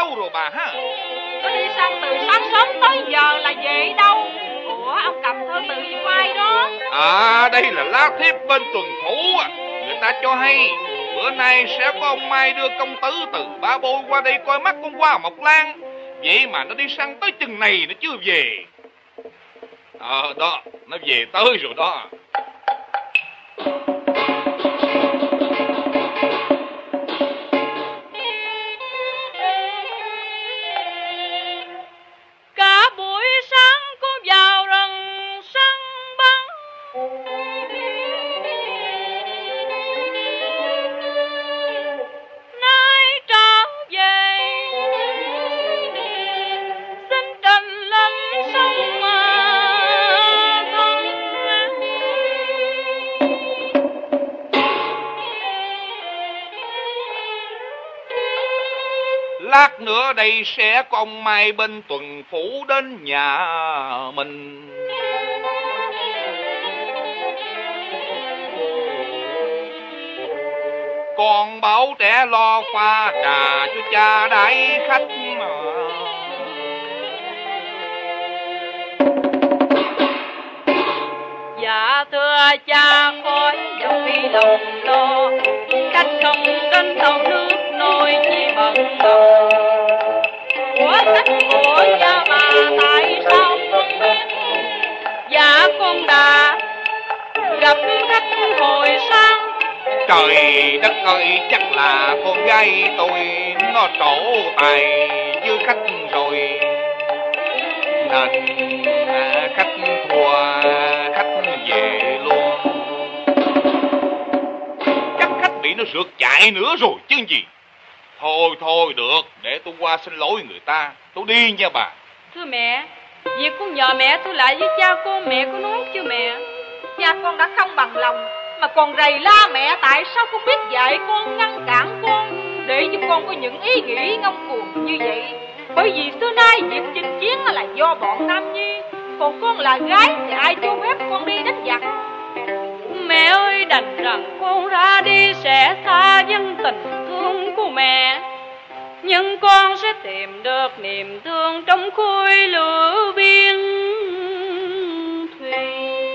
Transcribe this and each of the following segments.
đâu rồi bà ha? Tôi đi săn từ sáng sớm tới giờ là về đâu? Ủa, ông cầm thư từ với ai đó? À, đây là lá thiếp bên tuần phủ. Người ta cho hay bữa nay sẽ có ông Mai đưa công tử từ Ba Bôi qua đây coi mắt con Hoa Mộc Lan. Vậy mà nó đi săn tới chừng này nó chưa về. Đó, nó về tới rồi đó. Cả buổi sáng cô vào rừng săn bắn, nay trở về xin trình lên sông thân. Lát nữa đây sẽ có ông Mai bên tuần phủ đến nhà mình. Con bảo trẻ lo pha trà cho cha đãi khách mà. Dạ thưa cha, khói dầu vì lòng lo, cách không đến tàu nước nôi chỉ bận lòng. Của khách của cha bà tại sao không biết? Dạ con đã gặp khách hồi sáng. Trời đất ơi, chắc là con gái tôi nó trổ tài với khách rồi, nên khách thua, khách về luôn. Chắc khách bị nó rượt chạy nữa rồi chứ gì. Thôi được, để tôi qua xin lỗi người ta, tôi đi nha bà. Thưa mẹ, việc con nhờ mẹ tôi lại với cha con, mẹ có nói chưa mẹ? Cha con đã không bằng lòng mà còn rầy la mẹ tại sao không biết dạy con, ngăn cản con, để cho con có những ý nghĩ ngông cuồng như vậy. Bởi vì xưa nay việc chinh chiến là do bọn nam nhi, còn con là gái thì ai cho phép con đi đánh giặc. Mẹ ơi, đành rằng con ra đi sẽ xa dân tình thương của mẹ, nhưng con sẽ tìm được niềm thương trong khối lửa biên thùy.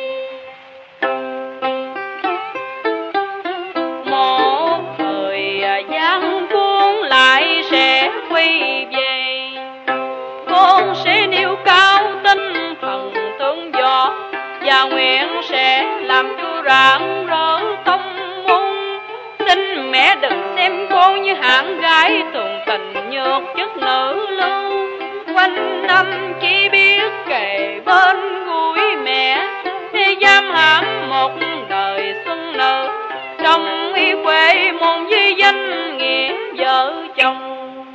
Một thời gian buông lại sẽ quay về, con sẽ nêu cao tinh thần tương võ và nguyện sẽ làm cho rạng rỡ tâm môn. Xin mẹ đừng xem con như hạng gái thường tình nhược chất nữ lưu, quanh năm chỉ biết kề bên gũi mẹ, để giam hãm một đời xuân nở trong y quê môn với danh nghĩa vợ chồng.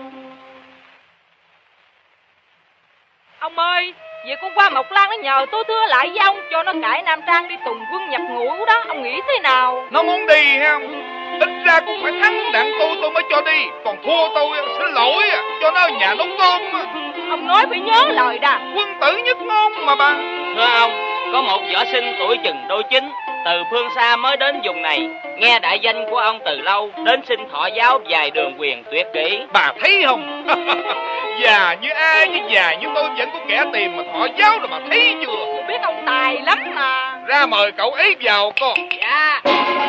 Ông ơi, việc con Hoa Mộc Lan nó nhờ tôi thưa lại với ông cho nó cải nam trang đi tùng quân nhập ngũ đó, ông nghĩ thế nào? Nó muốn đi hay không? Ít ra cũng phải thắng đặng tôi mới cho đi, còn thua tôi xin lỗi cho nó ở nhà nấu cơm. Ông nói phải nhớ lời đà. Quân tử nhất ngôn mà bà. Thưa ông, có một võ sinh tuổi chừng đôi chín từ phương xa mới đến vùng này, nghe đại danh của ông từ lâu, đến xin thọ giáo vài đường quyền tuyệt kỹ. Bà thấy không? Già như ai chứ già như tôi vẫn có kẻ tìm mà thọ giáo rồi, bà thấy chưa? Tôi biết ông tài lắm mà. Ra mời cậu ấy vào con. Dạ.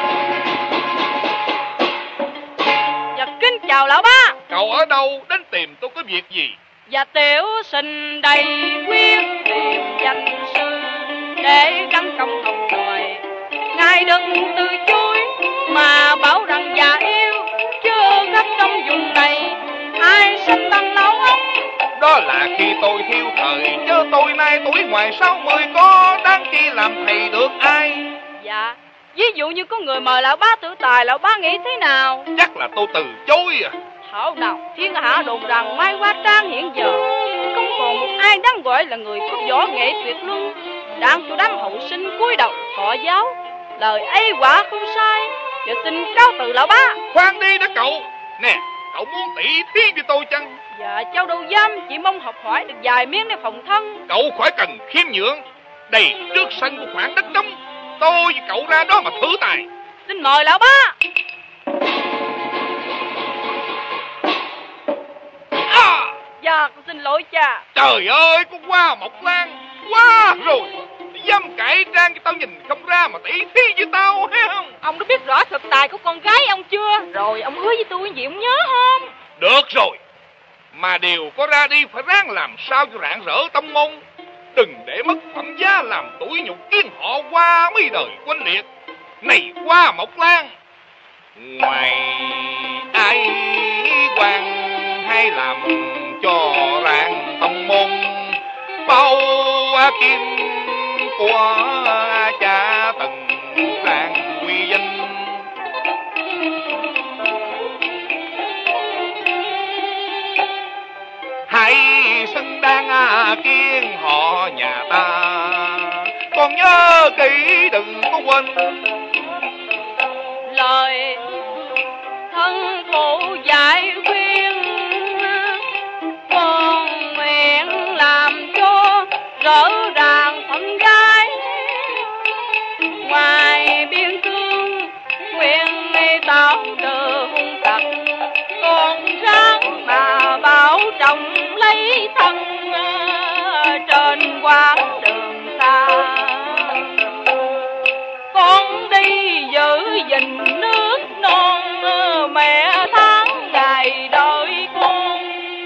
Dạ kính chào lão ba. Cậu ở đâu, đến tìm tôi có việc gì? Dạ tiểu sinh đây quyết tìm danh sư để gắn công học đòi, ngài đừng từ chối mà bảo rằng già yêu chưa khắp trong vùng này ai sinh bằng lão ông. Đó là khi tôi thiếu thời, chứ tôi nay tuổi ngoài 60 có đáng chi làm thầy được ai. Dạ, ví dụ như có người mời lão bá tự tài, lão bá nghĩ thế nào? Chắc là tôi từ chối à. Thảo nào thiên hạ đồn rằng Mai Hoa Trang hiện giờ không còn một ai đáng gọi là người có võ nghệ tuyệt luân, đang cho đám hậu sinh cúi đầu thọ giáo. Lời ấy quả không sai. Giờ xin cáo từ lão bá. Khoan đi đó cậu. Nè, cậu muốn tỉ thí với tôi chăng? Dạ cháu đâu dám, chỉ mong học hỏi được vài miếng để phòng thân. Cậu khỏi cần khiêm nhượng. Đây trước sân của khoảng đất trống, tôi với cậu ra đó mà thử tài. Xin mời lão bá. À! xin lỗi cha. Trời ơi, con Hoa Mộc Lan, quá rồi. Dám cãi trang cho tao nhìn không ra mà tỉ thí với tao, thấy không? Ông đã biết rõ thực tài của con gái ông chưa? Rồi ông hứa với tôi gì ông nhớ không? Được rồi, mà điều có ra đi phải ráng làm sao cho rạng rỡ tông môn. Đừng để mất phẩm giá làm tủi nhục kiến họ qua mấy đời quanh liệt. Này Hoa Mộc Lan, ngoài ai quan hay làm cho rạng tông môn, bao kim của cha từng rạng quy danh. Hãy xứng đáng kiên họ nhà ta, con nhớ kỹ đừng có quên lời thân phụ dạy khuyên. Con nguyện làm cho rõ ràng phẩm gái, ngoài biên cương nguyện tạo từ hung tặc. Con ráng mà bảo trọng lấy thân trên quãng đường xa. Con đi giữ gìn nước non, mẹ tháng ngày đợi con.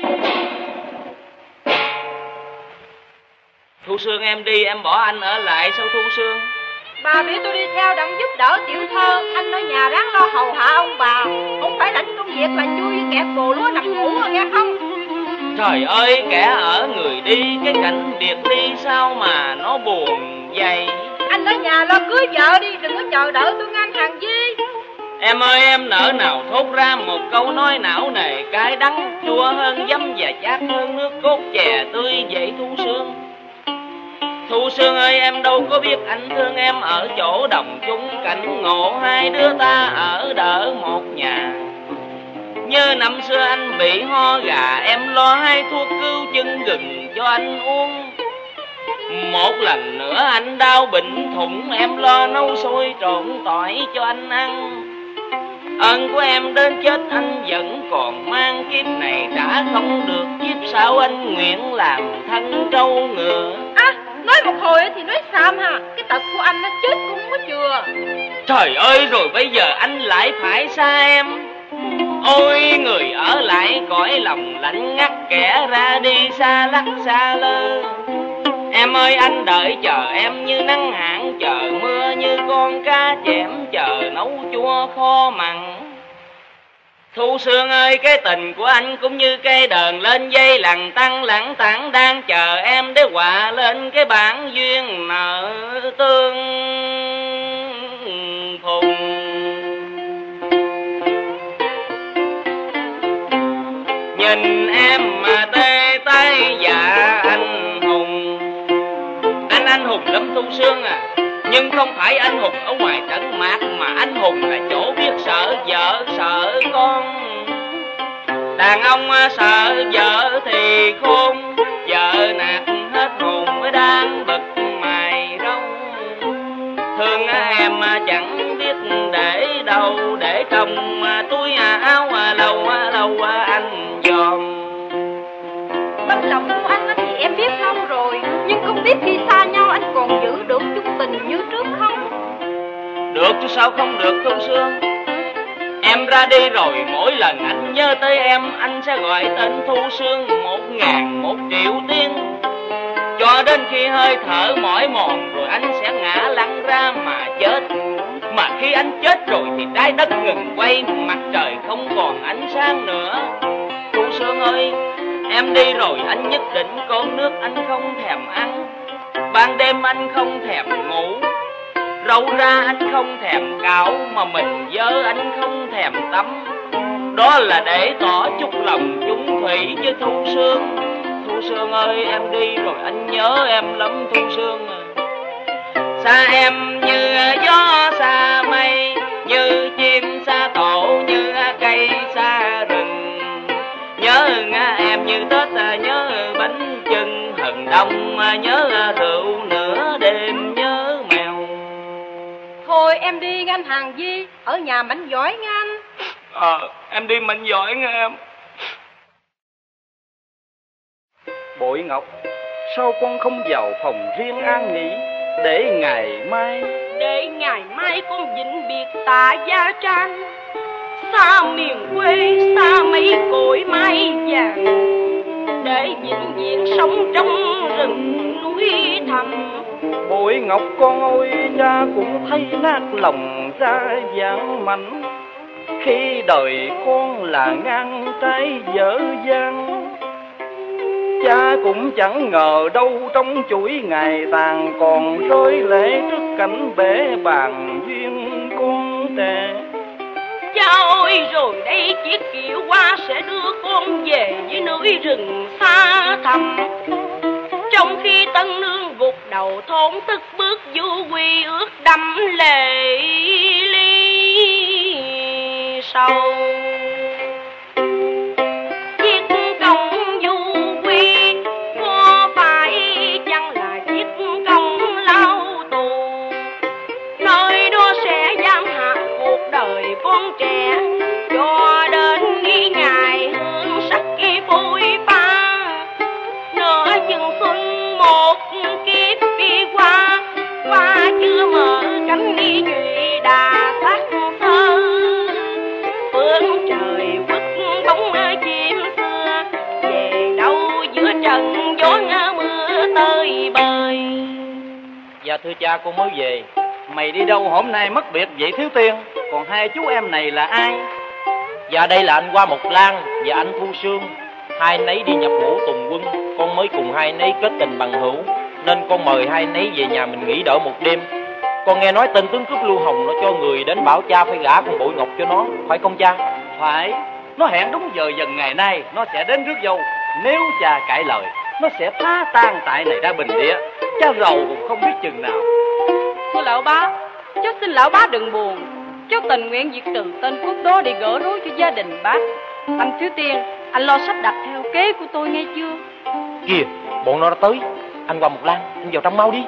Thu Sương em đi, em bỏ anh ở lại sao Thu Sương? Bà biểu tôi đi theo đặng giúp đỡ tiểu thơ. Anh ở nhà ráng lo hầu hạ ông bà, không phải lãnh công việc là chui với kẻ bồ lúa nằm ngủ rồi nghe không? Trời ơi, kẻ ở người đi, cái cảnh biệt ly sao mà nó buồn vậy? Anh ở nhà lo cưới vợ đi, đừng có chờ đợi tôi ngang hàng Di. Em ơi, em nỡ nào thốt ra một câu nói não nề, cái đắng chua hơn giấm và chát hơn nước cốt chè tươi vậy Thu Sương. Thu Sương ơi, em đâu có biết anh thương em ở chỗ đồng chung cảnh ngộ, hai đứa ta ở đỡ một nhà. Như năm xưa anh bị ho gà, em lo hai thuốc cứu chân gừng cho anh uống. Một lần nữa anh đau bệnh thủng, em lo nấu sôi trộn tỏi cho anh ăn. Ơn của em đến chết anh vẫn còn mang, kiếp này đã không được, kiếp sau anh nguyện làm thân trâu ngựa. Nói một hồi thì nói xàm hả? Cái tật của anh nó chết cũng có chừa. Trời ơi, rồi bây giờ anh lại phải xa em. Ôi người ở lại cõi lòng lạnh ngắt, kẻ ra đi xa lắc xa lơ. Em ơi, anh đợi chờ em như nắng hạn chờ mưa, như con cá chẽm chờ nấu chua kho mặn. Thu Sương ơi, cái tình của anh cũng như cây đờn lên dây lằng tảng đang chờ em để hòa lên cái bản duyên nợ tương phùng. Nhìn em mà tê tay dạ anh hùng. Anh hùng lắm Thu Sương à, nhưng không phải anh hùng ở ngoài trận mạc, mà anh hùng là chỗ biết sợ vợ sợ con. Đàn ông sợ vợ thì khôn, vợ nạt hết hồn mới đang bực mày râu. Thương em chẳng biết để đâu, để trong túi áo lâu anh dòm. Tấm lòng của anh thì em biết lâu rồi, nhưng không biết khi xa nhau anh còn giữ được chung tình như trước không? Được chứ sao không được Thu Sương. Em ra đi rồi mỗi lần anh nhớ tới em, anh sẽ gọi tên Thu Sương 1000 1.000.000 tiếng. Cho đến khi hơi thở mỏi mòn rồi anh sẽ ngã lăn ra mà chết. Mà khi anh chết rồi thì trái đất ngừng quay, mặt trời không còn ánh sáng nữa. Thu Sương ơi, em đi rồi anh nhất định cơm nước anh không thèm ăn, ban đêm anh không thèm ngủ, râu ra anh không thèm cạo, mà mình dơ anh không thèm tắm. Đó là để tỏ chút lòng chung thủy với Thu Sương. Thu Sương ơi, em đi rồi anh nhớ em lắm Thu Sương à. Xa em như gió xa mây, như chim xa tổ, như cây xa rừng. Nhớ em như Tết, nhớ bánh chưng hừng đông, nhớ rượu nửa đêm, nhớ mèo. Thôi em đi anh hàng Di, ở nhà mạnh giỏi nha anh. Em đi mạnh giỏi nha em. Bội Ngọc, sao con không vào phòng riêng an nghỉ để ngày mai con vĩnh biệt Tạ Gia Tranh, xa miền quê, xa mấy cội mai vàng, để vĩnh viễn sống trong rừng núi thẳm. Bội Ngọc con ơi, cha cũng thấy nát lòng ra vàng mảnh, khi đời con là ngang trái dở dang. Cha cũng chẳng ngờ đâu trong chuỗi ngày tàn còn rơi lệ trước cảnh bể bàn duyên con trẻ. Cha ơi, rồi đây chiếc kiệu hoa sẽ đưa con về với núi rừng xa thẳm, trong khi tân nương gục đầu thốn tức bước du quy ước đẫm lệ ly sầu. Chiếc công du quy có phải chăng là chiếc công lao tù, nơi đó sẽ giam hạt cuộc đời con trẻ cho đến ngày hương sắc phôi pha. Nửa chừng xuân một kiếp đi qua, qua chưa mở cánh đi nhụy đà sắc thơ. Phương trời vứt bóng chim xưa, về đâu giữa trận gió mưa tơi bời. Dạ thưa cha, con mới về. Mày đi đâu hôm nay mất biệt vậy Thiếu Tiên? Còn hai chú em này là ai? Dạ đây là anh Hoa Mộc Lan và anh Thu Sương. Hai nấy đi nhập ngũ tùng quân, con mới cùng hai nấy kết tình bằng hữu, nên con mời hai nấy về nhà mình nghỉ đỡ một đêm. Con nghe nói tên tướng cướp Lưu Hồng nó cho người đến bảo cha phải gả con Bội Ngọc cho nó, phải không cha? Phải, nó hẹn đúng giờ dần ngày nay nó sẽ đến rước dâu. Nếu cha cãi lời, nó sẽ phá tan tại này ra bình địa. Cha rầu cũng không biết chừng nào. Thưa lão bá, cháu xin lão bá đừng buồn. Cháu tình nguyện việc trừ tên cướp đó để gỡ rối cho gia đình bác. Anh Thiếu Tiên, anh lo sắp đặt theo kế của tôi nghe chưa? Kìa, bọn nó đã tới. Anh Hoa Mộc Lan, anh vào trong mau đi.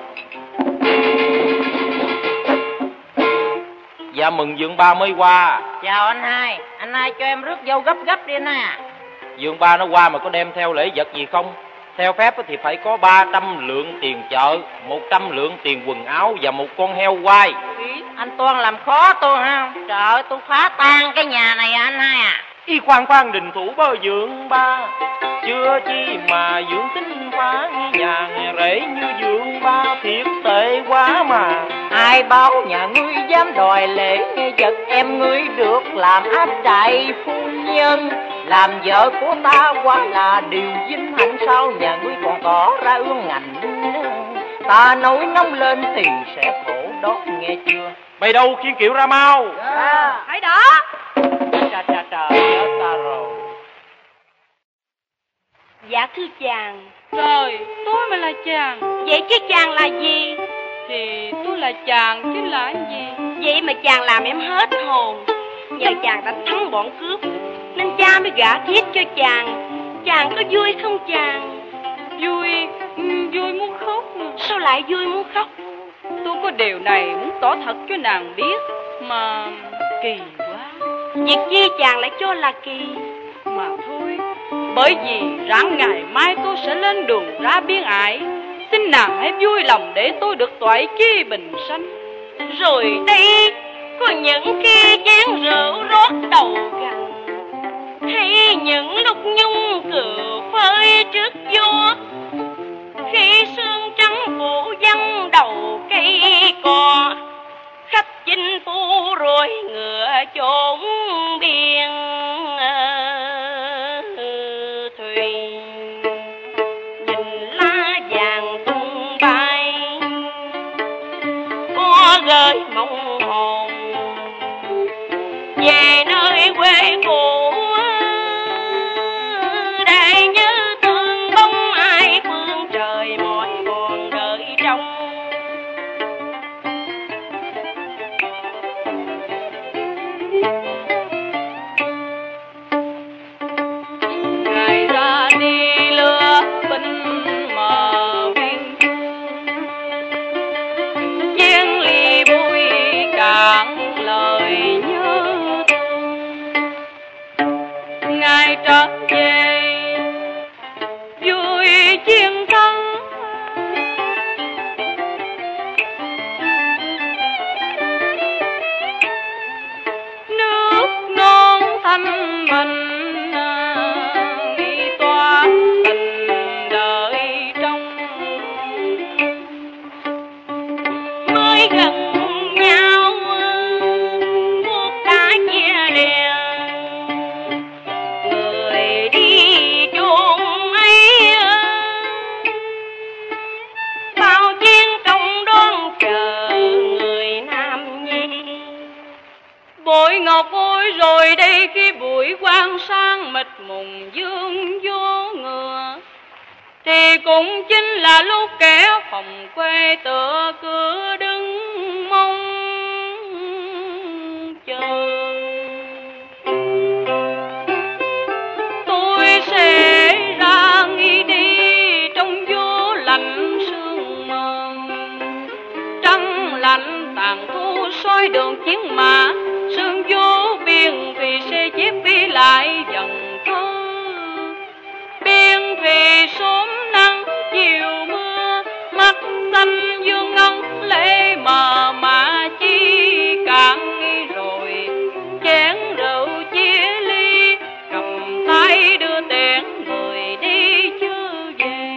Dạ mừng dượng ba mới qua. Chào anh hai cho em rước dâu gấp gấp đi nè. Dượng ba nó qua mà có đem theo lễ vật gì không? Theo phép thì phải có 300 lượng tiền chợ, 100 lượng tiền quần áo và một con heo quay. Anh Toan làm khó tôi ha. Trời ơi, tôi phá tan cái nhà này anh hai à. Y khoan đình thủ bơ dượng ba, chưa chi mà dượng tính phá nhà rể như dượng ba, thiệt tệ quá mà. Ai báo nhà ngươi dám đòi lễ vật em ngươi được làm áp trại phu nhân, làm vợ của ta quá là điều vinh hạnh, sao nhà ngươi còn tỏ ra ương ngạnh. Ta nổi nóng lên thì sẽ khổ đốt nghe chưa? Mày đâu khiên kiệu ra mau. Hãy đó. Trời ta rồi. Dạ thưa chàng. Trời, tôi mà là chàng. Vậy chứ chàng là gì? Thì tôi là chàng chứ là anh gì. Vậy mà chàng làm em hết hồn. Nhờ chàng đánh thắng bọn cướp nên cha mới gả thiếp cho chàng. Chàng có vui không chàng? Vui muốn khóc nè. Sao lại vui muốn khóc? Tôi có điều này muốn tỏ thật cho nàng biết, mà kỳ quá. Việc chi chàng lại cho là kỳ? Mà thôi, bởi vì rạng ngày mai tôi sẽ lên đường ra biên ải. Xin nàng hãy vui lòng để tôi được toại chi bình sanh. Rồi đây có những khi chén rượu rót đầu gần, hay những lúc nhung cựa phơi trước gió, khi sương trắng phủ văng đầu cây cò, khách chinh phu rồi ngựa chốn biên thuyền. Nhìn lá vàng tung bay có gợi mong hồn về nơi quê cũ, để nhớ thương bóng ai phương trời mỏi còn đợi trong. Ngày ra đi lừa binh mờ viên, chiến ly bụi Bội ngọc ôi rồi đây khi buổi quang sang mịt mùng dương vô ngựa, thì cũng chính là lúc kẻ phòng quê tựa cửa đứng mong chờ. Tôi sẽ ra nghi đi trong vô lạnh sương mờ, trăng lạnh tàn thu soi đường chiến mã, sương vô biên thủy sẽ chép đi lại dần thơ. Biên thủy sớm nắng chiều mưa, mắt xanh dương ngân lệ mờ mà chi cạn nghi rồi. Chén rượu chia ly, cầm tay đưa tiễn người đi chưa về.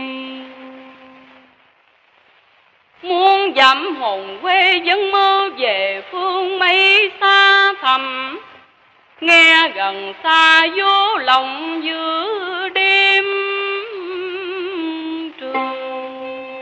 Muốn dặm hồn quê vẫn mơ về phương mây xa thẳm, nghe gần xa vô lòng giữa đêm trường.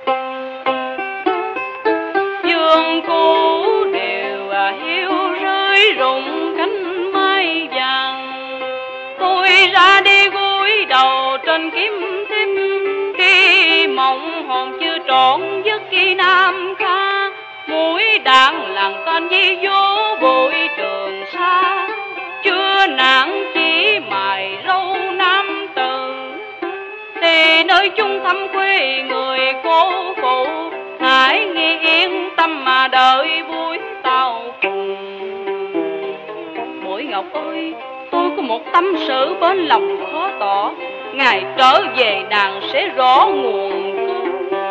Dương cũ đều hiu rơi rụng cánh mai vàng, tôi ra đi gối đầu trên kiếm tiếp. Khi mộng hồn chưa trọn giấc khi nam ca, mũi đạn làng tên di vô bụi trường xa. Chưa nản chỉ mài râu nam tử, thì nơi chung thăm quê người cố phụ. Hãy nghe yên tâm mà đợi buổi tàu cùng. Bội ngọc ơi, tôi có một tâm sự bên lòng khó tỏ, ngày trở về nàng sẽ rõ nguồn cơn.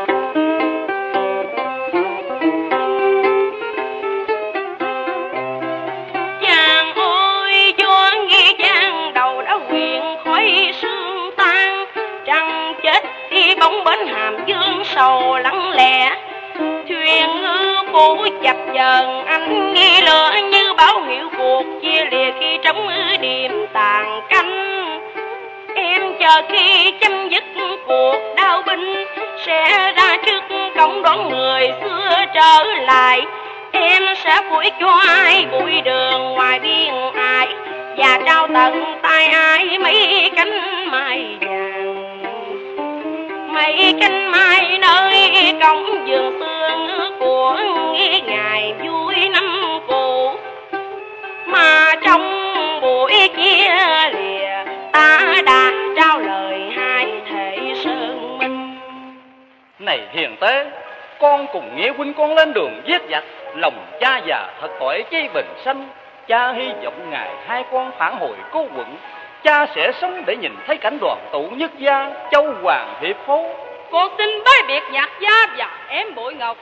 Chàng ơi gió nghe giang đầu đã quyện khói sương tan, trăng chết đi bóng bến hàm dương sầu lắng lẽ. Thuyền ngư cũ chập chờn anh nghe lửa như báo hiệu cuộc chia lìa khi trống điểm tàn canh. Em chờ khi chấm dứt cuộc đao binh sẽ ra trước cổng đón người xưa trở lại. Em sẽ phủi cho ai bụi đường ngoài biên ải, và trao tận tay ai mấy cánh mai vàng. Mấy cánh mai nơi cổng vườn tương của ngày vui năm cũ, mà trong buổi chia lìa ta đã trao lời hai thể sơn minh. Này hiền tế, con cùng nghĩa huynh con lên đường giết giặc, lòng cha già thật tội chi bình sanh. Cha hy vọng ngày hai con phản hồi cố quận, cha sẽ sống để nhìn thấy cảnh đoàn tụ nhất gia, châu hoàng hiệp phố. Con xin bái biệt nhạc gia và em Bội ngọc.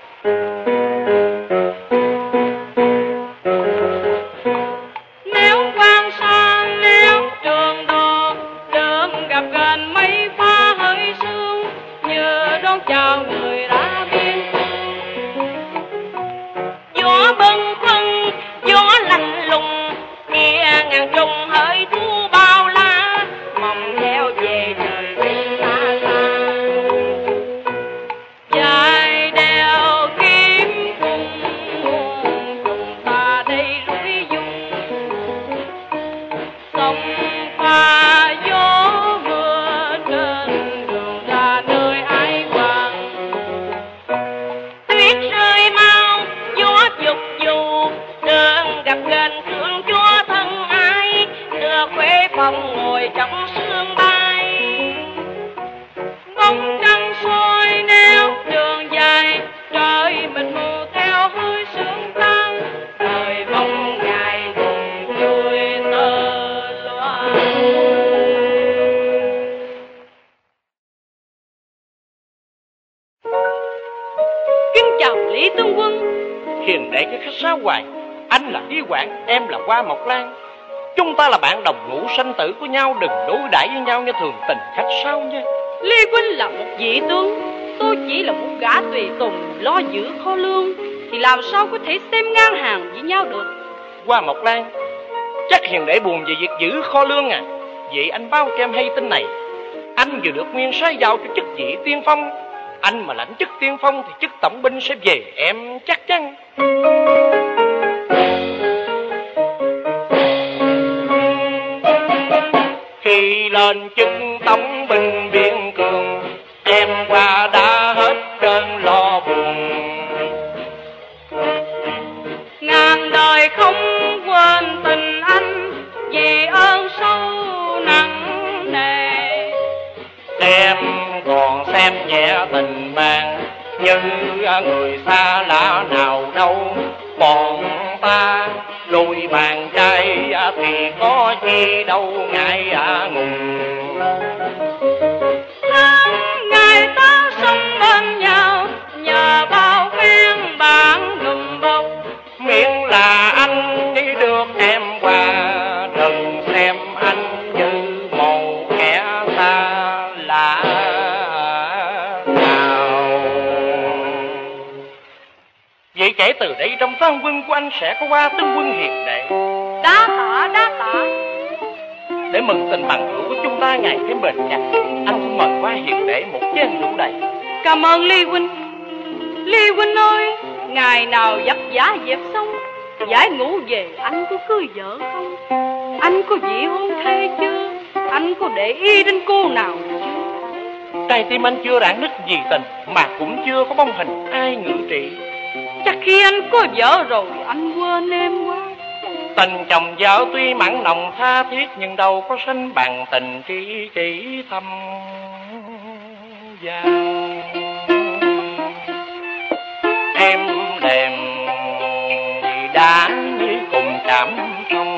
Nếu quan xa nếu trường đồ, đường gặp gần mấy pha hơi sương, như đón chào người đã biên. Gió bâng khuâng gió lạnh lùng, kia ngàn trùng hơi thu bao la, mong theo về trời đi xa xa. Dài đèo kiếm cùng cùng ta đây rủi dung, sông pha gió mưa trên đường ra nơi ai quang. Tuyết rơi mau gió chụp dù, đường gặp gần thương chúa thân ai, đưa khuê phòng ngồi trong sương bay. Bóng trăng soi neo đường dài, trời mịt mù theo hơi sương tan. Đời mong ngày cùng vui tơ loa. Kính chào Lý Tướng Quân. Hiền đệ cái khách sáo hoài, anh là Ý Quảng, em là Hoa Mộc Lan. Chúng ta là bạn đồng ngũ sanh tử của nhau, đừng đối đãi với nhau như thường tình khách sáo nha. Lê Huynh là một vị tướng, tôi chỉ là một gã tùy tùng lo giữ kho lương, thì làm sao có thể xem ngang hàng với nhau được. Hoa Mộc Lan, chắc hiền đệ buồn về việc giữ kho lương à? Vậy anh báo cho em hay tin này. Anh vừa được nguyên soái giao cho chức vị tiên phong. Anh mà lãnh chức tiên phong thì chức tổng binh sẽ về em chắc chắn. không quên tình anh vì ơn sâu nặng nề. Em còn xem nhẹ tình bạn như người xa lạ nào đâu. Bọn ta đôi bàn trai thì có chi đâu ngại ngùng. Ngày ta sống bên nhau nhờ bao phen bạn đùm bọc. Miễn là anh đi được em qua, đừng xem anh như một kẻ xa lạ nào. Vậy kể từ đây trong toán quân của anh sẽ có qua tướng quân hiền đệ. Đa tạ, đa tạ. Để mừng tình bằng hữu của chúng ta ngày thêm bền chặt, anh xin mời qua hiền đệ một chén rượu đầy. Cảm ơn Ly huynh. Ly huynh ơi, ngày nào vất vả dẹp xong giải ngũ về, anh có cưới vợ không? Anh có vị hôn thê chưa? Anh có để ý đến cô nào chưa? Trái tim anh chưa rạn nứt vì tình, mà cũng chưa có bóng hình ai ngự trị. Chắc khi anh có vợ rồi anh quên em quá. Tình chồng vợ tuy mặn nồng tha thiết, nhưng đâu có sánh bằng tình tri kỷ thâm vàng. Em đềm vì đã cùng cảm thông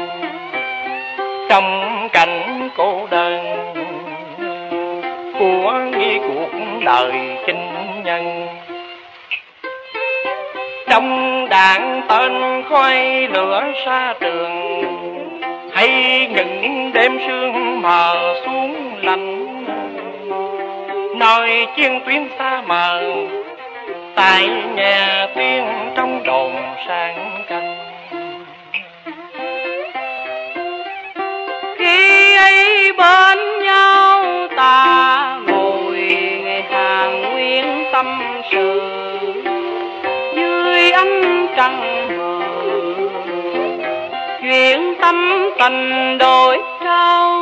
trong cảnh cô đơn của cuộc đời chinh nhân. Trong đạn tên khói lửa xa trường, hay những đêm sương mờ xuống lạnh, nơi chiến tuyến xa mờ tại nhà tiên trong đồn sang canh. Khi ấy bên nhau ta ngồi ngày hàng nguyên tâm sự, dưới ánh trăng mờ chuyện tâm tình đổi trao.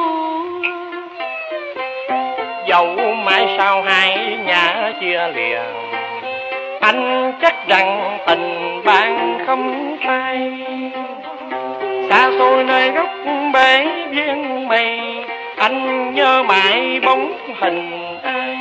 Dẫu mãi sau hai nhà chia lìa, anh chắc rằng tình bạn không phai. Xa xôi nơi góc bể viên mây, anh nhớ mãi bóng hình ai.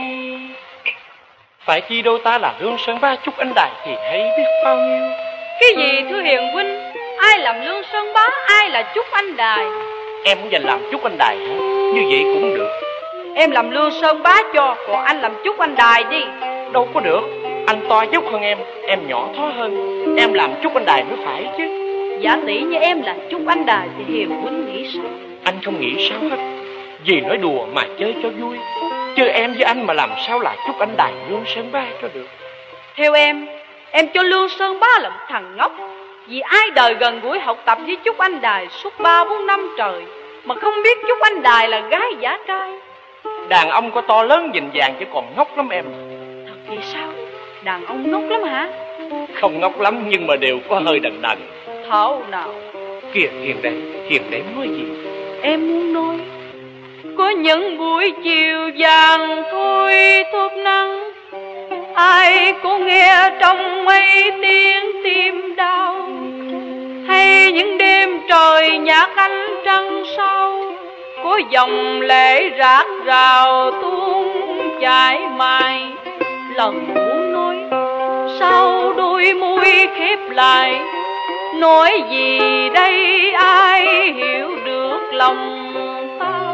Phải chi đôi ta là Lương Sơn Bá Trúc Anh Đài thì hay biết bao nhiêu. Cái gì thưa Hiền huynh? Ai làm Lương Sơn Bá, ai là Trúc Anh Đài? Em muốn dành làm Trúc Anh Đài hả? Như vậy cũng được. Em làm Lương Sơn Bá cho, còn anh làm Trúc Anh Đài đi. Đâu có được, anh to dốc hơn em nhỏ thó hơn. Em làm Trúc Anh Đài mới phải chứ. Giả tỷ như em là Trúc Anh Đài thì Hiền huynh nghĩ sao? Anh không nghĩ sao hết, vì nói đùa mà chơi cho vui. Chứ em với anh mà làm sao là Trúc Anh Đài Lương Sơn Bá cho được. Theo em cho Lương Sơn Bá là một thằng ngốc. Vì ai đời gần gũi học tập với Trúc Anh Đài suốt 3-4 năm trời mà không biết Trúc Anh Đài là gái giả trai. Đàn ông có to lớn nhìn vàng chứ còn ngốc lắm em. Thật vậy sao? Đàn ông ngốc lắm hả? Không ngốc lắm nhưng mà đều có hơi đần đần. Thảo nào? Kìa Hiền đệ nói gì? Em muốn nói có những buổi chiều vàng thôi thốt nắng, ai có nghe trong mấy tiếng tim đau, hay những đêm trời nhạt ánh trăng sao, có dòng lệ rác rào tuôn chảy mai. Lần muốn nói sau đôi môi khép lại, nói gì đây ai hiểu được lòng ta.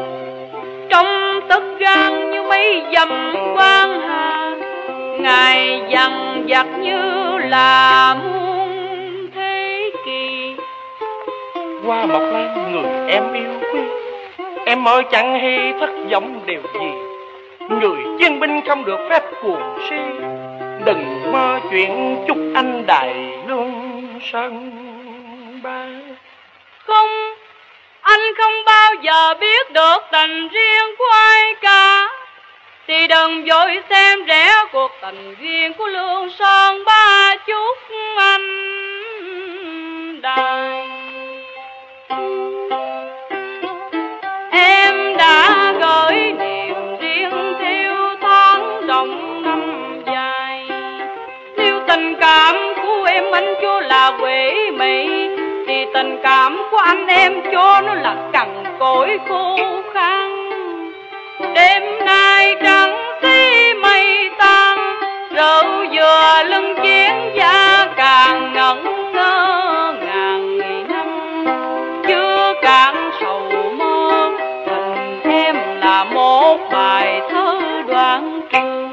Trong tất gan như mấy dầm quan hà, ngày dằn vặt như là muôn thế kỷ. Hoa Mộc Lan người em yêu quý, em mơ chẳng hay thất vọng điều gì. Người chiến binh không được phép cuồng si, đừng mơ chuyện Trúc Anh Đài Lương Sơn Bá. Không, anh không bao giờ biết được tình riêng của ai cả, thì đừng vội xem rẻ cuộc tình duyên của Lương Sơn Bá Trúc Anh Đài. Em đã gửi niềm riêng theo tháng rộng năm dài, nếu tình cảm của em anh cho là quỷ mị của anh em cho nó là cằn cỗi khô khan. Đêm nay trắng tí mây tan, rượu vừa lưng chén da càng ngẩn ngơ ngàn năm. Chưa cạn sầu mơ, tình em là một bài thơ đoạn trường.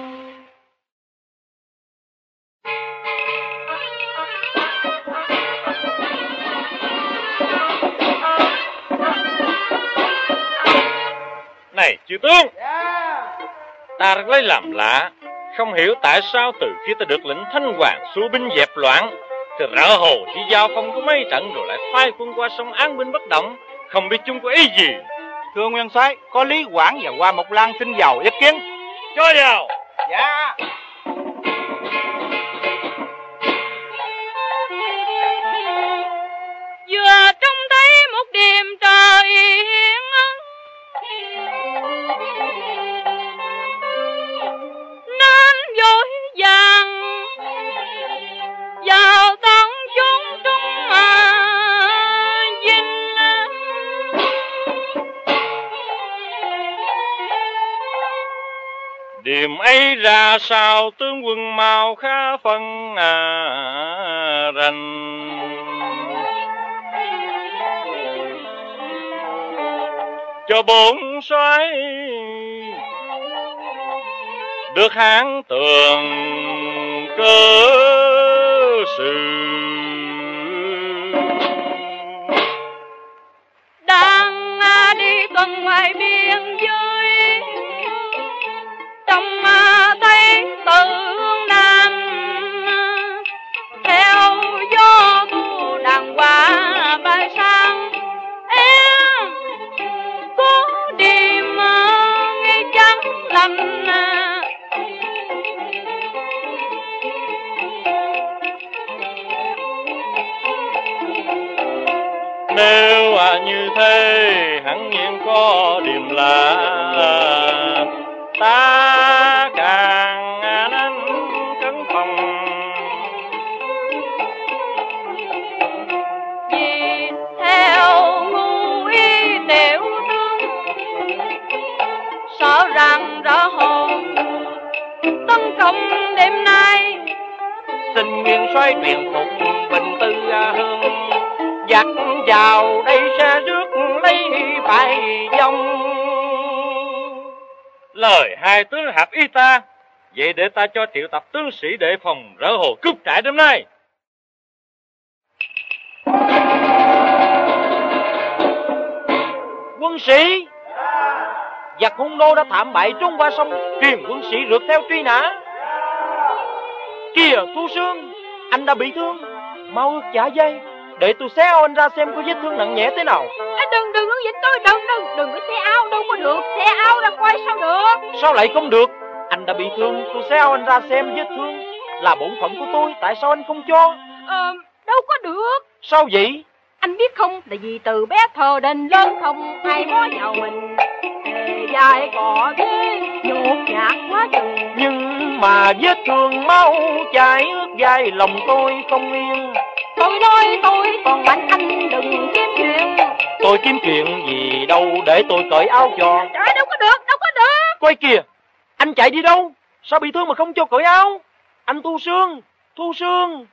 Này chư tướng, ta rất lấy làm lạ, không hiểu tại sao từ khi ta được lệnh Thanh Hoàng xua binh dẹp loạn thì Rợ Hồ chỉ giao phong có mấy trận rồi lại phái quân qua sông án binh bất động, không biết chung có ý gì. Thưa nguyên soái, có Lý Quảng và Hoa Mộc Lan xin vào ý kiến. Cho vào. Dạ. Vừa trông thấy một đêm trời yên, nên vội vàng vào tận chốn trung dinh. Đêm ấy ra sao tướng quân mau khá phân rành. Cho bốn soái được hãng tường cơ sự. Đang đi tuần ngoài biên giới, trong tay tự Nam, theo gió tu đàn hoa bay sang. Em có đêm nghe trắng lành, nếu như thế hẳn nhiên có điểm lạ, ta càng nên cẩn phòng. vì theo ngu y tiểu tướng, sợ rằng Rợ Hồ tấn công đêm nay. Xin nguyên soái truyền phục bình tư hương, giặc vào đây sẽ rước lấy bài dòng. Lời hai tướng hợp ý ta, vậy để ta cho triệu tập tướng sĩ để phòng Rợ Hồ cướp trại đêm nay. Quân sĩ, giặc hung nô đã thảm bại trốn qua sông, truyền quân sĩ rượt theo truy nã. Kìa Thu Sương, anh đã bị thương, mau ước trả dây để tôi xé ao anh ra xem có vết thương nặng nhẹ thế nào. Đừng hướng dẫn tôi, đừng có xe ao, đâu có được, xe ao ra coi sao được. Sao lại không được? Anh đã bị thương, tôi xé ao anh ra xem vết thương là bổn phận của tôi, tại sao anh không cho? Đâu có được. Sao vậy? Anh biết không, là vì từ bé thơ đến lớn không ai mó vào mình, dài cỏ thế nhột nhạt quá chừng. Nhưng mà vết thương máu chảy ướt vai lòng tôi không yên. Tôi nói tôi còn mạnh, anh đừng kiếm chuyện. Tôi kiếm chuyện gì đâu, để tôi cởi áo cho. Trời, đâu có được, đâu có được. Coi kìa, anh chạy đi đâu? Sao bị thương mà không cho cởi áo? Anh Thu Sương, Thu Sương.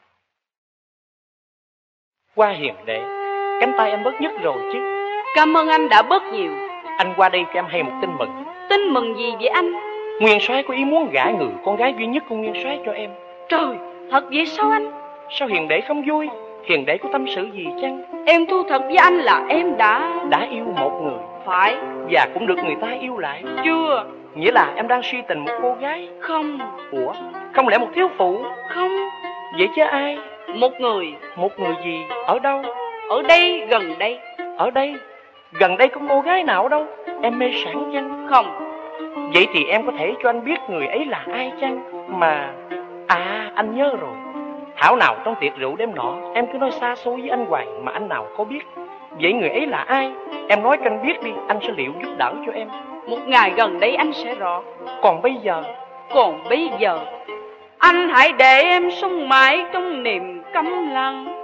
Qua hiền đệ, cánh tay em bớt nhức rồi chứ. Cảm ơn anh đã bớt nhiều. Anh qua đây cho em hay một tin mừng. Tin mừng gì vậy anh? Nguyên soái có ý muốn gả người con gái duy nhất của Nguyên soái cho em. Trời, thật vậy sao anh? Sao hiền đệ không vui? Hiền đệ có tâm sự gì chăng? Em thú thật với anh là em đã yêu một người. Phải. Và cũng được người ta yêu lại. Chưa. Nghĩa là em đang si tình một cô gái. Không. Ủa, không lẽ một thiếu phụ? Không. Vậy chứ ai? Một người. Một người gì? Ở đâu? Ở đây, gần đây. Ở đây? Gần đây có cô gái nào đâu? Em mê sảng chăng? Không. Vậy thì em có thể cho anh biết người ấy là ai chăng? Mà... À, anh nhớ rồi. Thảo nào trong tiệc rượu đêm nọ em cứ nói xa xôi với anh hoài mà anh nào có biết. Vậy người ấy là ai? Em nói cho anh biết đi, anh sẽ liệu giúp đỡ cho em. Một ngày gần đây anh sẽ rõ. Còn bây giờ? Còn bây giờ anh hãy để em sống mãi trong niềm câm lặng.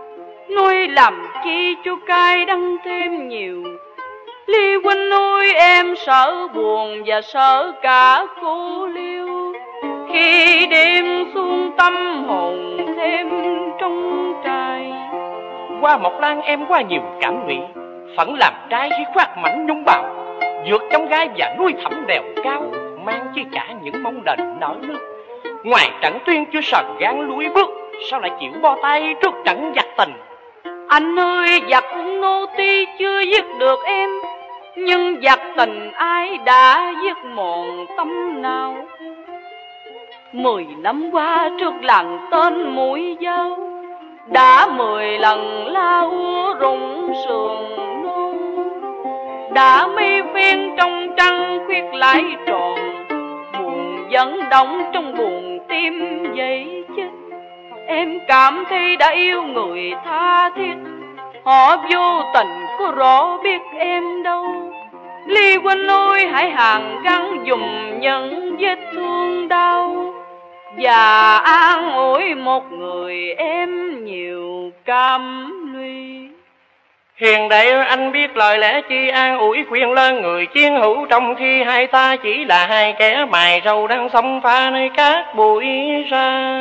Nuôi làm chi cho cay đắng thêm nhiều. Ly huynh nuôi em sợ buồn và sợ cả cô liêu. Khi đêm xuống tâm hồn thêm trong trai. Qua Mộc Lan em qua nhiều cảm nghĩ, phận làm trai khi khoác mảnh nhung bào, vượt trong gai và nuôi thẳm đèo cao, mang chi cả những mong đền nở nước. Ngoài trận tuyên chưa sờn gan lùi bước, sao lại chịu bo tay trước trận giặc tình? Anh ơi, giặc nô ti chưa giết được em, nhưng giặc tình ai đã giết mòn tâm nào. 10 năm qua trước làng tên mũi dao, đã 10 lần lao rụng sườn non. Đã mấy phen trong trăng khuyết lại tròn, buồn vẫn đóng trong buồn tim vậy chứ. Em cảm thấy đã yêu người tha thiết, họ vô tình có rõ biết em đâu. Ly huynh ơi, hãy hàn gắn dùm những vết thương đau, và an ủi một người em nhiều cam nguy. Hiền đệ anh biết lời lẽ chi an ủi khuyên lơn người chiến hữu, trong khi hai ta chỉ là hai kẻ mài râu đang xông pha nơi cát bụi ra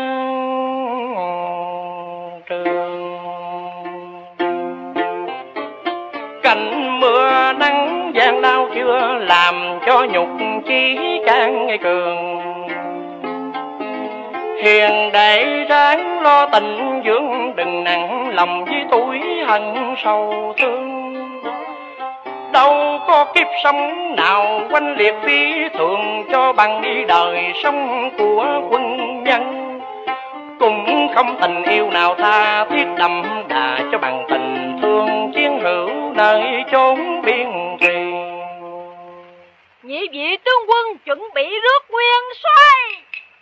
trường. Cảnh mưa nắng gian đau chưa làm cho nhục chí càng ngày cường. Hiền đệ ráng lo tình dưỡng, đừng nặng lòng với tuổi hận sầu thương. Đâu có kiếp sống nào quanh liệt phi thường cho bằng đi đời sống của quân nhân. Cũng không tình yêu nào tha thiết đậm đà cho bằng tình thương chiến hữu nơi chốn biên thùy. Nhị vị tướng quân chuẩn bị rước nguyên soái.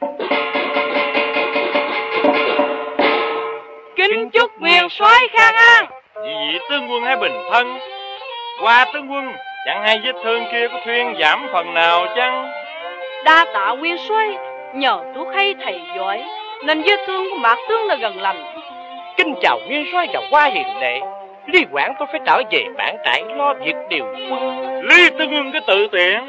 Kính chúc nguyên soái khang an. Nhị vị tướng quân hãy bình thân. Qua tướng quân, chẳng hay vết thương kia có thuyên giảm phần nào chăng? Đa tạ nguyên soái, nhờ tuốt hay thầy giỏi nên vết thương của mạc tướng là gần lành. Kính chào nguyên soái và Qua hiền đệ. Lý Quảng tôi phải trở về bản trại lo việc điều quân. Lý tướng quân cứ tự tiện.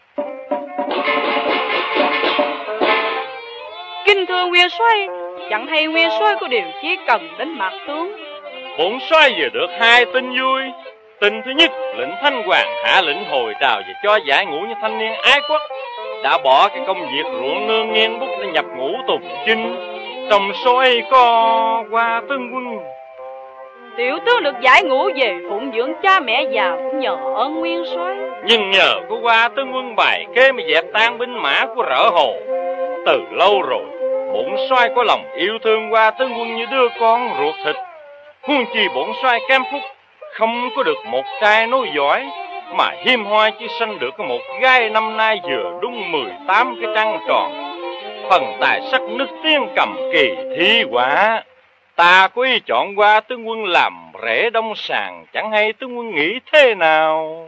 Kính thưa nguyên soái, chẳng hay nguyên soái có điều chí cần đến mạc tướng. Bổn soái vừa được 2 tin vui. Tin thứ nhất, lệnh Thanh Hoàng hạ lệnh hồi trào và cho giải ngũ những thanh niên ái quốc, đã bỏ cái công việc ruộng nương nghiêng bút để nhập ngũ tùng chinh. Trong số ấy có Qua tướng quân. Tiểu tướng được giải ngũ về phụng dưỡng cha mẹ già cũng nhờ ơn nguyên soái. Nhưng nhờ có Qua tướng quân bài kế mà dẹp tan binh mã của Rỡ Hồ. Từ lâu rồi, bổn soái có lòng yêu thương Qua tướng quân như đứa con ruột thịt. Huống chi bổn soái kém phúc, không có được một trai nối giỏi, mà hiếm hoi chỉ sanh được một gái năm nay vừa đúng 18 cái trăng tròn. Phần tài sắc nước tiếng cầm kỳ thi quả, ta có ý chọn Qua tướng quân làm rể đông sàng, chẳng hay tướng quân nghĩ thế nào?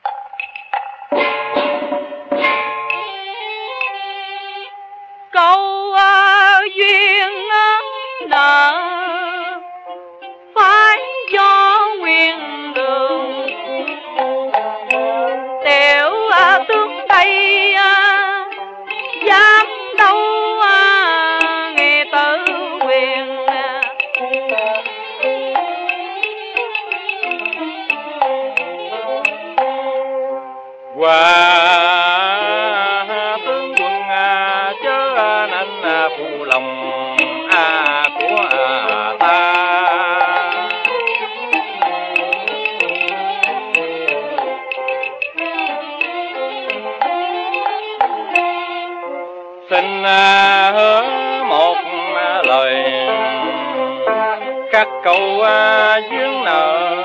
Câu duyên nợ phải do nguyên đường. Tiểu tước đây dám đâu nghe tự quyền. Qua tướng quân chớ nên phụ lòng của ta. Xin hứa một lời các câu duyên nợ.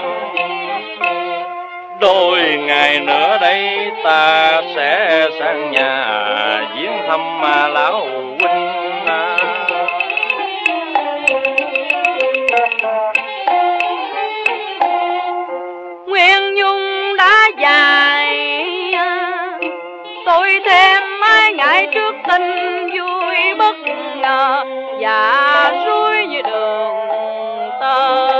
Đôi ngày nữa đây ta sẽ sang nhà viếng thăm lão huynh. Nguyên nhung đã dài, tôi thêm mấy ngày trước tình vui bất ngờ và rối như đường tơ.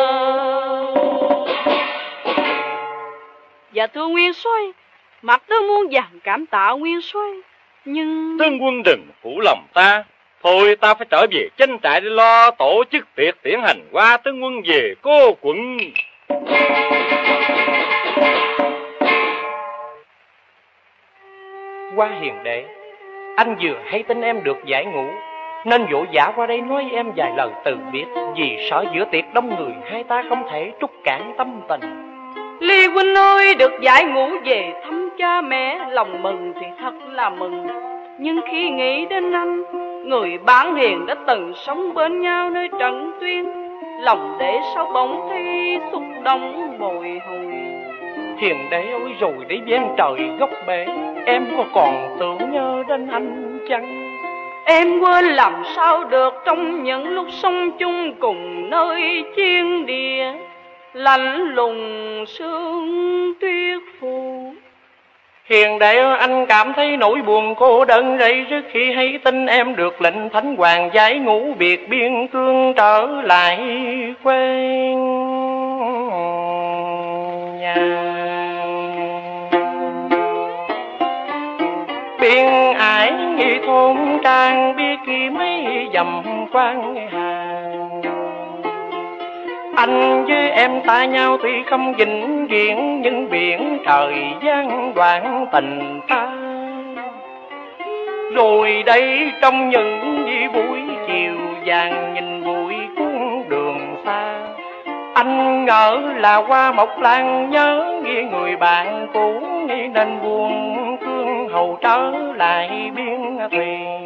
Dạ thưa nguyên soái, mặt tướng muôn vàn cảm tạ nguyên soái, nhưng Tướng quân đừng phụ lòng ta. Thôi ta phải trở về doanh trại để lo tổ chức tiệc tiễn hành qua tướng quân về cô quận. Qua hiền đệ, anh vừa hay tin em được giải ngũ, nên vội vã qua đây nói em vài lời từ biệt, vì sợ giữa tiệc đông người hai ta không thể trút cạn tâm tình. Ly huynh ơi, được giải ngũ về thăm cha mẹ, lòng mừng thì thật là mừng. Nhưng khi nghĩ đến anh, người bạn hiền đã từng sống bên nhau nơi trận tuyến, lòng để sao bỗng thấy xúc động bồi hồi. Hiền đệ ơi, rồi để ven trời góc bể, em có còn tưởng nhớ đến anh chăng? Em quên làm sao được trong những lúc sống chung cùng nơi chiến địa, lạnh lùng sương tuyết phủ. Hiền đệ ơi, anh cảm thấy nỗi buồn cô đơn rầy rứt khi hay tin em được lệnh thánh hoàng giải ngũ biệt biên cương trở lại quê nhà. Biên ải nghi thôn trang biết khi mấy dầm quan hàng. Anh với em ta nhau tuy không vĩnh viễn, nhưng biển trời gian đoạn tình ta. Rồi đây trong những buổi chiều vàng nhìn bụi cuốn đường xa, anh ngỡ là Hoa Mộc Lan nhớ nghe người bạn cũ, nên buồn thương hầu trở lại biên thuyền.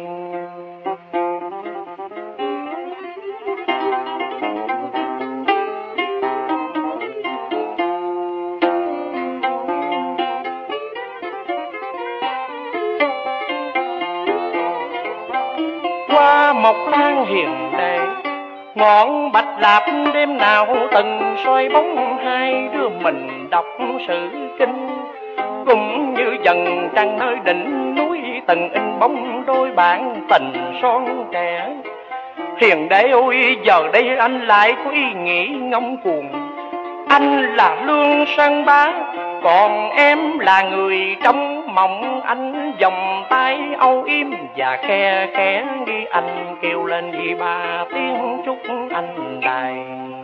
Hoa Mộc Lan hiền đệ, ngọn bạch lạp đêm nào từng soi bóng hai đứa mình đọc sử kinh. Cũng như dần trăng nơi đỉnh núi từng in bóng đôi bạn tình son trẻ. Hiền đệ ơi, giờ đây anh lại có ý nghĩ ngông cuồng. Anh là Lương Sơn Bá, còn em là người trong mộng. Anh vòng tay âu yếm và khe khẽ đi, anh kêu lên đi ba tiếng chúc anh đài.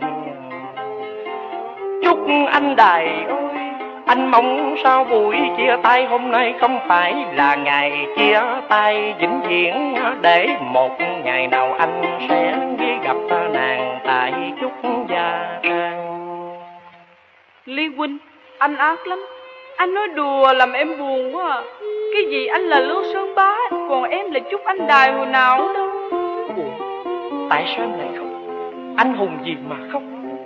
Chúc anh đài ơi, anh mong sao buổi chia tay hôm nay không phải là ngày chia tay vĩnh viễn, để một ngày nào anh sẽ đi gặp nàng tại chúc gia trang. Ly huynh, anh ác lắm. Anh nói đùa làm em buồn quá à. Cái gì anh là Lương Sơn Bá, còn em là Trúc Anh Đài hồi nào đâu. Ủa, tại sao em lại khóc? Anh hùng gì mà khóc?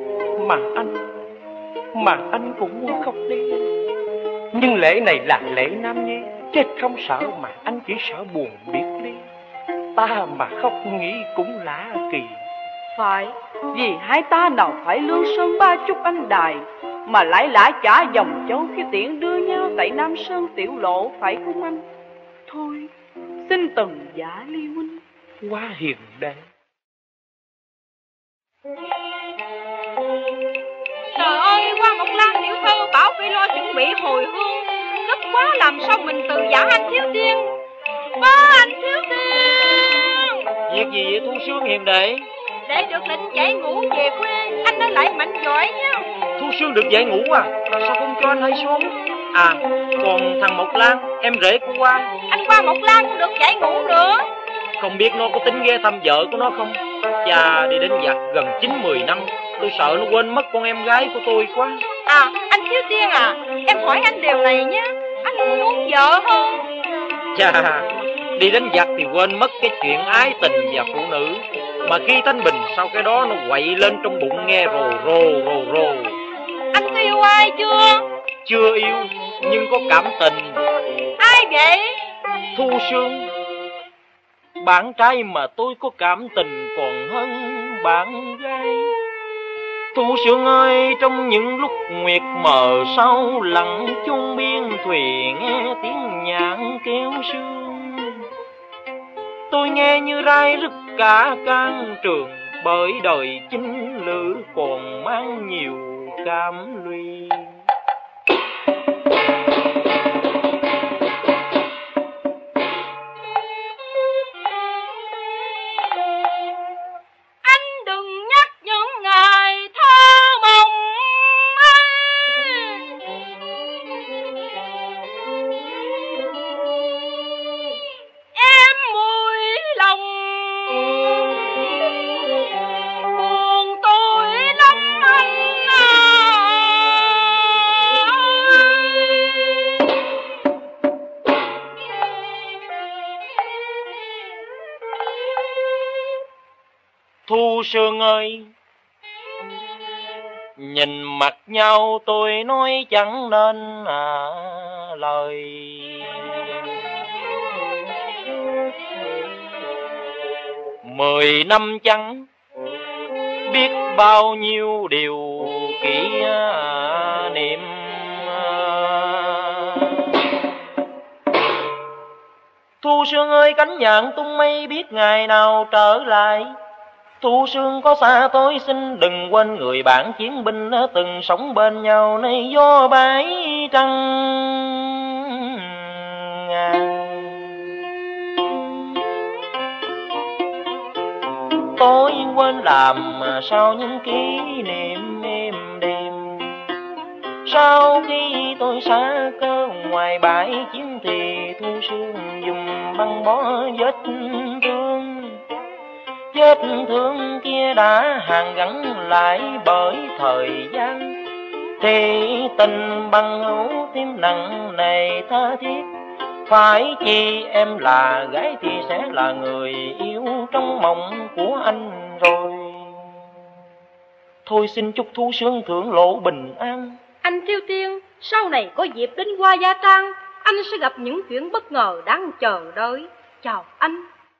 Mà anh cũng muốn khóc đi. Nhưng lễ này là lễ nam nhi, chết không sợ mà anh chỉ sợ buồn biệt ly. Ta mà khóc nghĩ cũng lạ kỳ. Phải, vì hai ta nào phải Lương Sơn Bá Trúc Anh Đài, mà lại lã chả dòng châu khi tiễn đưa nhau tại Nam Sơn tiểu lộ, phải không anh? Thôi, xin từng giả Ly huynh. Quá hiền đệ. Trời ơi, Hoa Mộc Lan tiểu thư bảo phải lo chuẩn bị hồi hương, gấp quá làm sao mình từ giả anh Thiếu Tiên. Ba anh Thiếu Tiên. Việc gì vậy Thu Sương hiền đệ? Để được lệnh giải ngũ về quê, anh nói lại mạnh giỏi nha. Thu Sương được giải ngũ à? Sao không cho anh hay xuống? À, còn thằng Mộc Lan, em rể của Hoa. Anh Hoa Mộc Lan cũng được giải ngũ nữa. Không biết nó có tính ghé thăm vợ của nó không? Cha đi đến giặc gần 9-10 năm, tôi sợ nó quên mất con em gái của tôi quá. À, anh Thiếu Tiên à, em hỏi anh điều này nhé, anh muốn vợ không? Chà, đi đánh giặc thì quên mất cái chuyện ái tình và phụ nữ, mà khi thanh bình sau cái đó nó quậy lên trong bụng nghe rồ rồ. Anh yêu ai chưa? Chưa yêu, nhưng có cảm tình. Ai vậy? Thu Sương. Bạn trai mà tôi có cảm tình còn hơn bạn gái. Thu Sương ơi, trong những lúc nguyệt mờ sau lặng chung biên thùy nghe tiếng nhạc kéo sương. Tôi nghe như rai rứt cả can trường, bởi đời chinh lữ còn mang nhiều cảm lụy. Sương ơi. Nhìn mặt nhau tôi nói chẳng nên lời. 10 năm chăng biết bao nhiêu điều kỷ niệm. Thu Sương ơi, cánh nhạn tung mây biết ngày nào trở lại. Thu Sương có xa tôi xin đừng quên người bạn chiến binh từng sống bên nhau nơi gió bãi trăng ngàn. Tôi quên làm sao những kỷ niệm êm đềm. Sau khi tôi xa cơ ngoài bãi chiến thì Thu Sương dùng băng bó vết thương. Vết thương kia đã hàn gắn lại bởi thời gian, thì tình bằng hữu tim nặng nề tha thiết. Phải chi em là gái thì sẽ là người yêu trong mộng của anh rồi. Thôi xin chúc Thu Sương thượng lộ bình an. Anh Tiêu Tiên, sau này có dịp đến qua Gia Trang, anh sẽ gặp những chuyện bất ngờ đáng chờ đợi. Chào anh.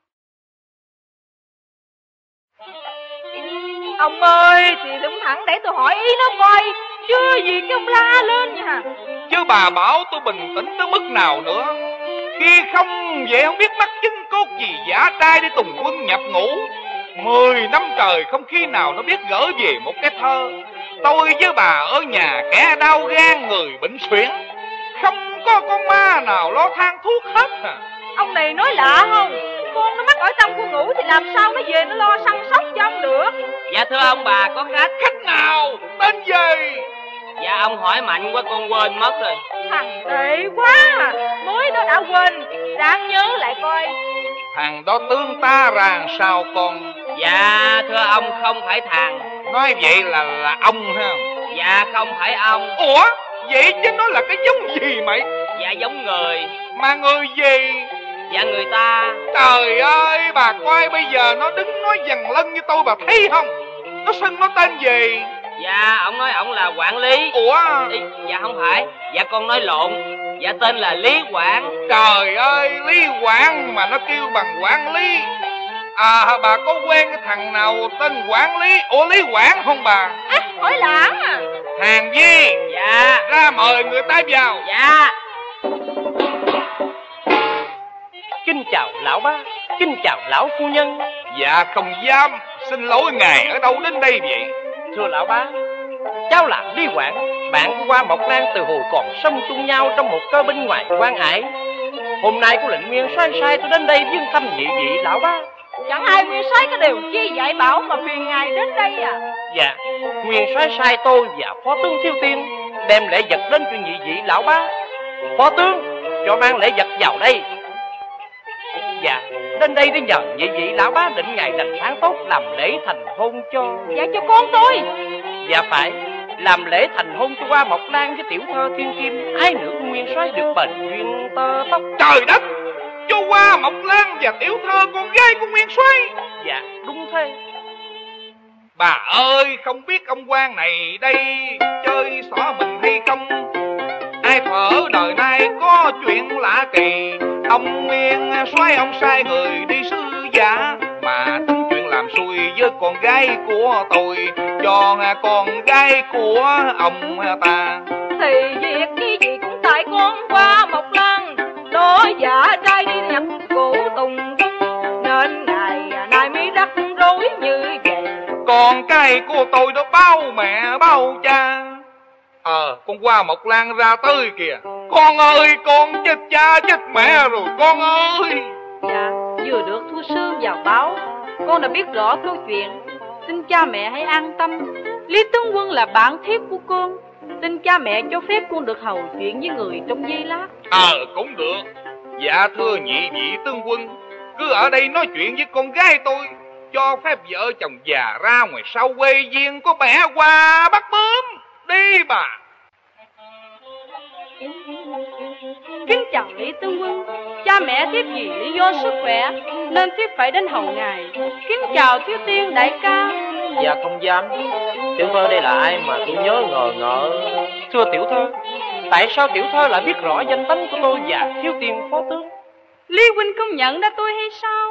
Ông ơi, thì đúng thẳng để tôi hỏi ý nó coi, chưa gì cái ông la lên nha. Chứ bà bảo tôi bình tĩnh tới mức nào nữa. Khi không vậy không biết mắc chứng cốt gì giả trai đi tùng quân nhập ngũ. 10 năm trời không khi nào nó biết gỡ về một cái thơ. Tôi với bà ở nhà kẻ đau gan người bệnh suyễn, không có con ma nào lo than thuốc hết à. Ông này nói lạ không? Con nó mắc ở trong khu ngủ thì làm sao nó về nó lo săn sóc cho ông được? Dạ thưa ông, bà có khách. Khách nào? Tên gì? Dạ ông hỏi mạnh quá con quên mất rồi. Thằng tệ quá à. Mới nó đã quên, ráng nhớ lại coi. Thằng đó tướng ta ra sao con? Dạ thưa ông, không phải thằng. Nói vậy là ông ha? Dạ không phải ông. Ủa? Vậy chứ nó là cái giống gì mày? Dạ giống người. Mà người gì? Dạ người ta. Trời ơi, bà coi bây giờ nó đứng nói dằn lân như tôi, bà thấy không? Nó xưng nó tên gì? Dạ ông nói ổng là quản lý. Ủa? Dạ không phải. Dạ con nói lộn. Dạ tên là Lý Quảng. Trời ơi, Lý Quảng mà nó kêu bằng quản lý. À, bà có quen cái thằng nào tên quản lý? Ủa Lý Quảng không bà? À, hỏi lãng à. Hàng Di. Dạ. Ra mời người ta vào. Dạ. Kính chào lão bá, kính chào lão phu nhân. Dạ không dám, xin lỗi ngài ở đâu đến đây vậy? Thưa lão bá, cháu là Lý Quảng, bạn của Hoa Mộc Lan từ hồi còn sống chung nhau trong một cơ binh ngoài quan Ải. Hôm nay có lệnh nguyên soái sai tôi đến đây viếng thăm nhị vị lão bá. Chẳng ai nguyên soái có điều chi dạy bảo mà phiền ngài đến đây à? Dạ, nguyên soái sai tôi và phó tướng Thiếu Tiên đem lễ vật đến cho nhị vị lão bá. Phó tướng cho mang lễ vật vào đây. Dạ, đến đây để nhờ nhị vị lão bá định ngày lành tháng tốt làm lễ thành hôn cho. Dạ cho con tôi. Dạ phải, làm lễ thành hôn cho Hoa Mộc Lan với tiểu thơ Thiên Kim, ái nữ của nguyên soái được bền duyên tơ tóc. Trời đất, cho Hoa Mộc Lan và tiểu thơ con gái của nguyên soái. Dạ đúng thế. Bà ơi, không biết ông quan này đây chơi xỏ mình hay không? Ai thở đời nay có chuyện lạ kỳ. Ông nguyên soái ông sai người đi sứ giả, mà tính chuyện làm xui với con gái của tôi, cho con gái của ông ta. Thì việc cái gì cũng tại con Hoa Mộc Lan đó giả trai đi nhập cổ tùng cung, nên ngày nay mới rắc rối như vậy. Con cái của tôi đó bao mẹ bao cha. Con Hoa Mộc Lan ra tới kìa. Con ơi, con chết cha chết mẹ rồi con ơi. Dạ, vừa được Thu Sương vào báo, con đã biết rõ câu chuyện. Xin cha mẹ hãy an tâm, Lý tướng quân là bạn thiết của con. Xin cha mẹ cho phép con được hầu chuyện với người trong giây lát. Cũng được. Dạ thưa nhị vị tướng quân, cứ ở đây nói chuyện với con gái tôi, cho phép vợ chồng già ra ngoài sau quê viên có bẻ qua bắt bướm. Đi bà. Kính chào Lý Tướng Quân, cha mẹ thiếp vì lý do sức khỏe nên thiếp phải đến hầu ngài. Kính chào Thiếu Tiên đại ca. Dạ không dám. Tiểu thơ đây là ai mà tôi nhớ ngờ ngợ. Thưa tiểu thơ, tại sao tiểu thơ lại biết rõ danh tánh của tôi và Thiếu Tiên phó tướng? Lý huynh không nhận ra tôi hay sao?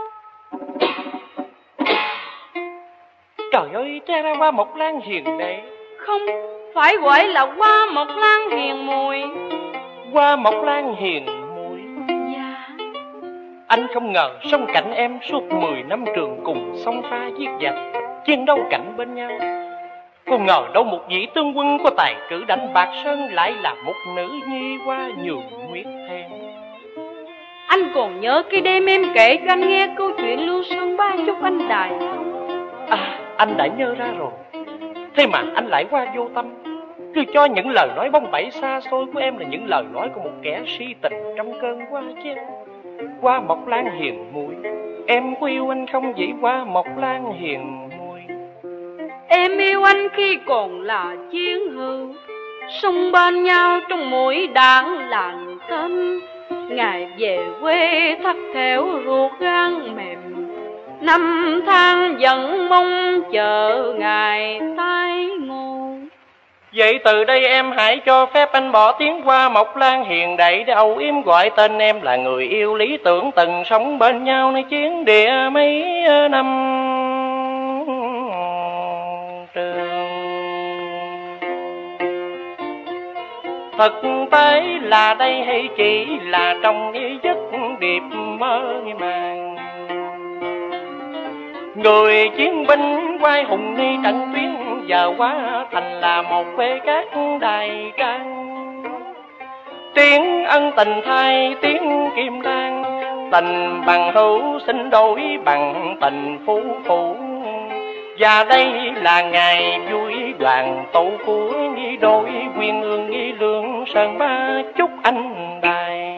Trời ơi, cha ra Hoa Mộc Lan hiền đệ. Không, phải gọi là Hoa Mộc Lan hiền mùi. Hoa Mộc Lan hiền mùi. Dạ. Anh không ngờ sống cạnh em suốt 10 năm trường cùng song pha giết giặc, chiến đấu cạnh bên nhau. Không ngờ đâu một vị tướng quân có tài cử đánh Bạc Sơn lại là một nữ nhi Hoa Nhường Nguyệt Thẹn. Anh còn nhớ cái đêm em kể cho anh nghe câu chuyện Lưu Xuân Ba chúc anh đài không? À, anh đã nhớ ra rồi. Thế mà anh lại qua vô tâm, cứ cho những lời nói bông bẩy xa xôi của em là những lời nói của một kẻ si tình trong cơn hoa chen. Hoa Mộc Lan hiền muội, em có yêu anh không vậy Hoa Mộc Lan hiền muội? Em yêu anh khi còn là chiến hữu, song bên nhau trong mỗi đảng làng tên. Ngày về quê thắt thẻo ruột gan mềm, năm tháng vẫn mong chờ ngày tái ngộ. Vậy từ đây em hãy cho phép anh bỏ tiếng Hoa Mộc Lan hiền đậy để âu yếm gọi tên em là người yêu lý tưởng từng sống bên nhau nơi chiến địa mấy năm trường. Thực tế là đây hay chỉ là trong ý giấc điệp mơ màng. Người chiến binh quay hùng đi trận tuyến giờ hóa thành là một quê cát đài trang. Tiếng ân tình thay tiếng kim đan, tình bằng hữu xin đổi bằng tình phú phụ. Và đây là ngày vui đoàn tụ của nghi đôi quyên ương nghi lương sơn ba chúc anh đài.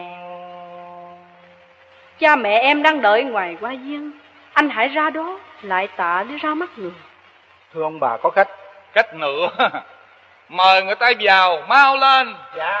Cha mẹ em đang đợi ngoài hoa viên, anh hãy ra đó lại tạ để ra mắt người. Thưa ông bà có khách. Khách nữa. Mời người ta vào, mau lên. Dạ.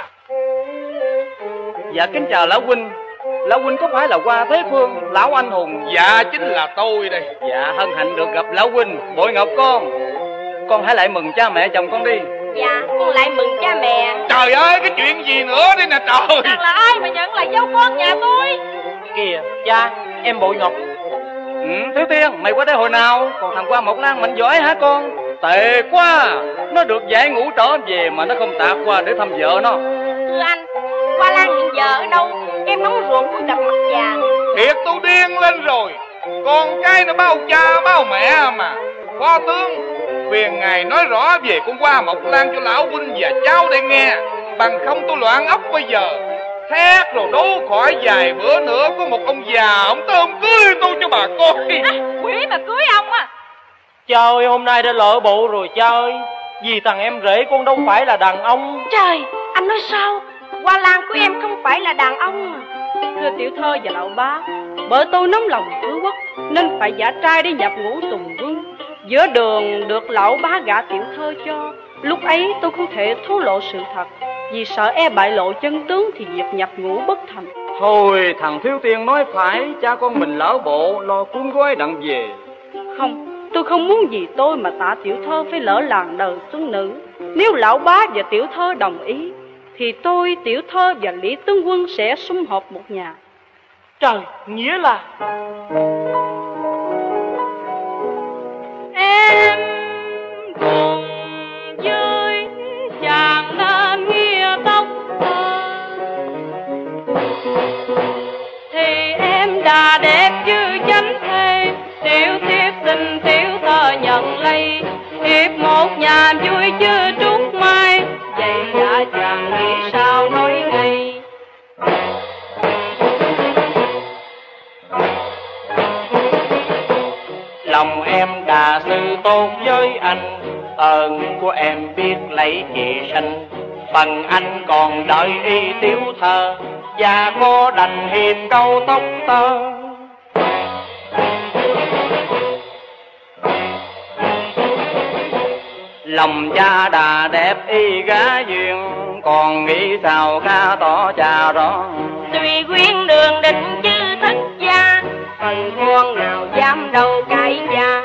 Dạ kính chào lão huynh. Lão huynh có phải là Hoa Thế Phương, lão anh hùng? Dạ chính là tôi đây. Dạ hân hạnh được gặp lão huynh. Bội Ngọc con hãy lại mừng cha mẹ chồng con đi. Dạ con lại mừng cha mẹ. Trời ơi cái chuyện gì nữa đây nè trời. Thật là ai mà nhận là dâu con nhà tôi? Kìa cha, em Bội Ngọc. Thiếu Tiên, mày qua đây hồi nào? Còn thằng Hoa Mộc Lan mạnh giỏi hả con? Tệ quá, nó được giải ngũ trở về mà nó không tạt qua để thăm vợ nó. Thưa anh, Hoa Lan hiện giờ ở đâu? Em nóng ruột muốn gặp mặt vàng. Thiệt tôi điên lên rồi. Con cái nó bao cha bao mẹ mà. Phó tướng phiền ngài nói rõ về con Hoa Mộc Lan cho lão huynh và cháu đây nghe. Bằng không tôi loạn óc bây giờ. Thét rồi đố khỏi vài bữa nữa có một ông già ông tới ông cưới tôi cho bà coi. Quỷ mà cưới ông à? Cha ơi, hôm nay đã lỡ bộ rồi cha ơi. Vì thằng em rể con đâu phải là đàn ông. Trời, anh nói sao? Hoa Lan của em không phải là đàn ông mà. Thưa tiểu thơ và lão bá, bởi tôi nóng lòng cứu quốc nên phải giả trai để nhập ngũ tùng quân. Giữa đường được lão bá gả tiểu thơ cho. Lúc ấy tôi không thể thổ lộ sự thật, vì sợ e bại lộ chân tướng thì việc nhập ngũ bất thành. Thôi thằng Thiếu Tiên nói phải, cha con mình lỡ bộ lo cuốn gói đặng về. Không, tôi không muốn vì tôi mà tạ tiểu thơ phải lỡ làng đời xuân nữ. Nếu lão bá và tiểu thơ đồng ý thì tôi, tiểu thơ và Lý Tướng Quân sẽ sum họp một nhà. Trời, nghĩa là em cùng với chàng nên nghĩa tóc thì em đã đẹp như chánh thê. Tiểu thiếp xin tiểu thơ nhận lấy, hiệp một nhà vui chưa trút mai. Vậy đã chàng nghĩ sao nói ngay. lòng em đà sư tốt với anh, ơn của em biết lấy chị sanh. Phần anh còn đợi y tiểu thơ, và có đành hiệp câu tóc tơ. Lòng cha đà đẹp y gá duyên, còn nghĩ sao khá tỏ cha rõ. Tuy quyến đường định chư thất gia, phần con nào dám đâu cãi gia.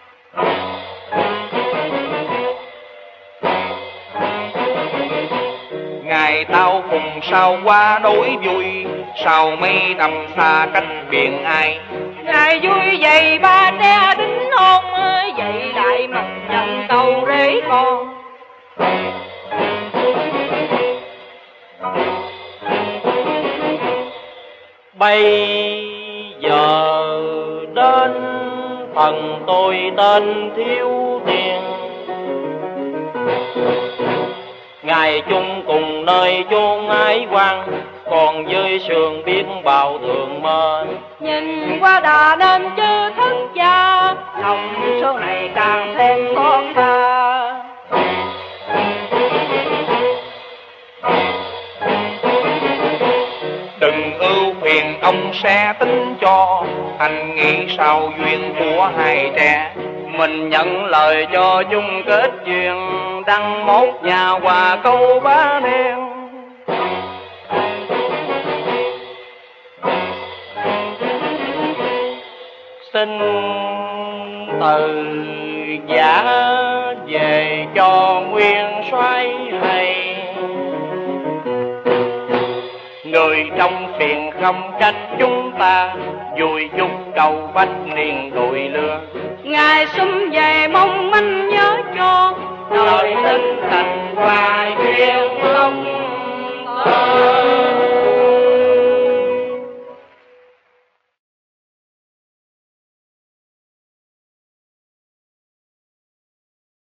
Ngày tao cùng sao qua đối vui, sao mây nằm xa cách biển ai. Ngày vui vậy ba trẻ đính hôn, vậy lại mặt dần tàu rễ con. Bây giờ đến phần tôi tên thiếu tiền, ngài chung cùng nơi chốn ái quan, còn với sườn biết bao thường mơ. Nhìn qua đà nên chư thất gia, lòng số này càng thêm xót xa. Đừng ưu phiền ông sẽ tính cho, anh nghĩ sao duyên của hai trẻ. Mình nhận lời cho chung kết duyên, đăng mốt nhà hòa câu bá niên. Xin từ giả về cho nguyên soái hay, người trong phiền không trách chúng ta, vui chung cầu bách niên đội lưa. Ngài sum về mong manh